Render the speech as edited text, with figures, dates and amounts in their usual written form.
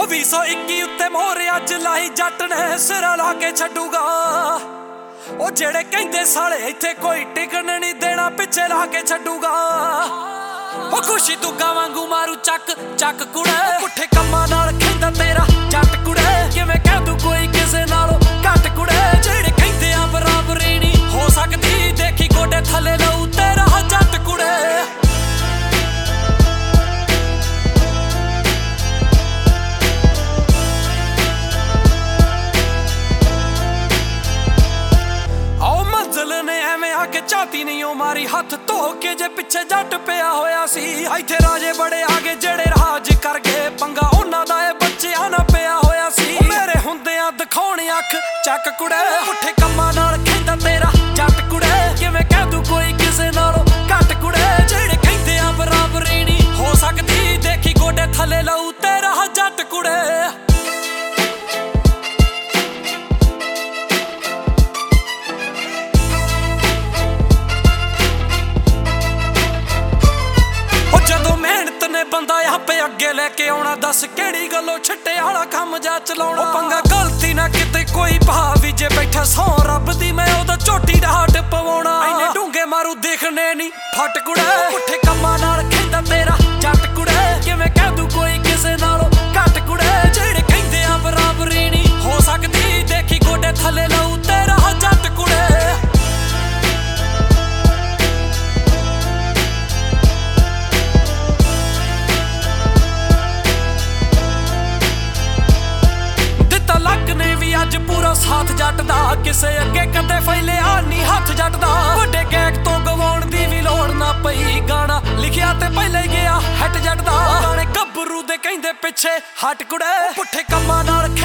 2021 ਉੱਤੇ ਮੋਹਰ ਅੱਜ ਲਾਈ ਜੱਟ ਨੇ ਸਿਰਾ ਲਾ ਕੇ ਛੱਡੂਗਾ। ਉਹ ਜਿਹੜੇ ਕਹਿੰਦੇ ਸਾਲੇ ਇੱਥੇ ਕੋਈ ਟਿਕਣ ਨਹੀਂ ਦੇਣਾ ਪਿੱਛੇ ਲਾ ਕੇ ਛੱਡੂਗਾ। ਉਹ ਖੁਸ਼ੀ ਤੂੰ ਵਾਂਗੂ ਮਾਰੂ ਚੱਕ ਚੱਕ ਕੁੜੇ ਪੁੱਠੇ ਕੰਮਾਂ ਨਾਲ ਖਿੰਦਾ ਤੇਰਾ ਜੱਟ ਕੁੜੇ। ਕਿਵੇਂ ਕਹਿ ਤੂੰ ਕੋਈ ਕਿਸੇ ਨਾਲੋਂ ਘੱਟ ਕੁੜੇ। ਜਿਹੜੇ ਕਹਿੰਦੇ ਆ ਬਰਾਬਰੀ ਨਹੀਂ ਹੋ ਸਕਦੀ ਦੇਖੀ ਗੋਡੇ ਥੱਲੇ ਲਊ ਤੇਰਾ ਜੱਟ ਕੁੜੇ। ਕੇ ਝਾਤੀ ਨਹੀਂ ਉਹ ਮਾਰੀ ਹੱਥ ਧੋ ਕੇ ਜੇ ਪਿੱਛੇ ਜੱਟ ਪਿਆ ਹੋਇਆ ਸੀ। ਇੱਥੇ ਰਾਜੇ ਬੜੇ ਆਗੇ ਜਿਹੜੇ ਰਾਜ ਕਰ ਗਏ ਪੰਗਾ ਉਹਨਾਂ ਦਾ ਇਹ ਬੱਚਿਆਂ ਨਾ ਪਿਆ ਹੋਇਆ ਸੀ। ਮੇਰੇ ਹੁੰਦਿਆਂ ਦਿਖਾਉਣ ਅੱਖ ਚੱਕ ਕੁੜੇ ਪੁੱਠੇ ਕੰਮਾਂ ਨਾਲ ਖਿੰਦਾ ਤੇਰਾ ਜੱਟ ਕੁੜੇ। ਕਿਵੇਂ ਕਹਿ ਤੂੰ ਕੋਈ ਕਿਸੇ ਨਾਲੋਂ ਘੱਟ ਕੁੜੇ। ਜਿਹੜੇ ਕਹਿੰਦੇ ਆ ਬਰਾਬਰੀ ਨਹੀਂ ਹੋ ਸਕਦੀ ਦੇਖੀ ਗੋਡੇ ਥੱਲੇ ਲਊ ਤੇਰਾ ਜੱਟ ਕੁੜੇ। ਬੰਦਾ ਆਪੇ ਅੱਗੇ ਲੈ ਕੇ ਆਉਣਾ ਦੱਸ ਕਿਹੜੀ ਗੱਲੋਂ ਛੱਟੇ ਵਾਲਾ ਕੰਮ ਜਾ ਚਲਾਉਣਾ। ਉਹ ਪੰਗਾ ਗਲਤੀ ਨਾ ਕਿਤੇ ਕੋਈ ਭਾਵੀ ਜੇ ਬੈਠਾ ਸੌ ਰੱਬ ਦੀ ਮੈਂ ਉਹਦਾ ਝੋਟੀ ਦਾ ਹੱਟ ਪਵਾਉਣਾ। ਇੰਨੇ ਡੂੰਗੇ ਮਾਰੂ ਦੇਖਣੇ ਨਹੀਂ ਫੱਟ ਕੁੜੇ ਪੁੱਠੇ ਕੰਮਾਂ ਨਾਲ ਖਿੰਦਾ ਤੇਰਾ ਜੱਟ ਕੁੜੇ। ਕਿਵੇਂ ਕਹਿ ਤੂੰ ਕੋਈ ਕਿਸੇ ਨਾਲੋਂ ਘੱਟ ਕੁੜੇ। ਜਿਹੜੇ ਕਹਿੰਦੇ ਆ ਬਰਾਬਰੀ ਨਹੀਂ ਹੋ ਸਕਦੀ ਦੇਖੀ ਗੋਡੇ ਥੱਲੇ ਲਊ ਤੇਰਾ ਜੱਟ ਕੁੜੇ। ਅੱਜ ਪੂਰਾ ਸਾਥ ਜੱਟ ਦਾ ਕਿਸੇ ਅੱਗੇ ਕਦੇ ਫੈਲਿਆ ਨਹੀਂ ਹੱਥ ਜੱਟ ਦਾ। ਵੱਡੇ ਗੈਗ ਤੋਂ ਗਵਾਉਣ ਦੀ ਵੀ ਲੋੜ ਨਾ ਪਈ ਗਾਣਾ ਲਿਖਿਆ ਤੇ ਪਹਿਲੇ ਗਿਆ ਹੱਟ ਜੱਟ ਦਾ। ਗਾਣੇ ਗੱਭਰੂ ਦੇ ਕਹਿੰਦੇ ਪਿੱਛੇ ਹੱਟ ਕੁੜੇ ਪੁੱਠੇ ਕੰਮਾਂ ਨਾਲ